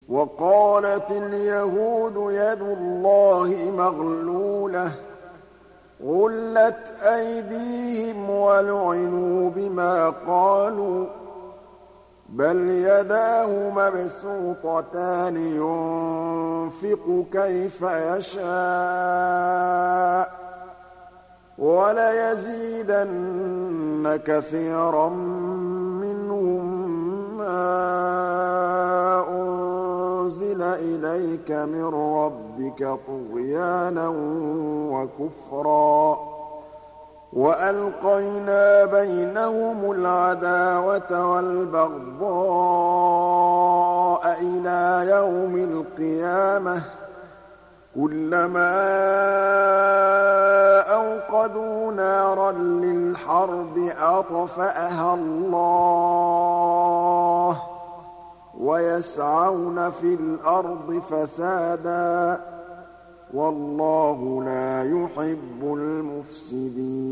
وقالت اليهود يد الله مغلولة غلت أيديهم ولعنوا بما قالوا بل يداه مبسوطتان ينفق كيف يشاء وليزيدن كثيرا منهم ما أنزل إليك من ربك طغيانا وكفرا وألقينا بينهم العداوة والبغضاء إلى يوم القيامة كلما أوقدوا نارا للحرب أطفأها الله ويسعون في الأرض فسادا والله لا يحب المفسدين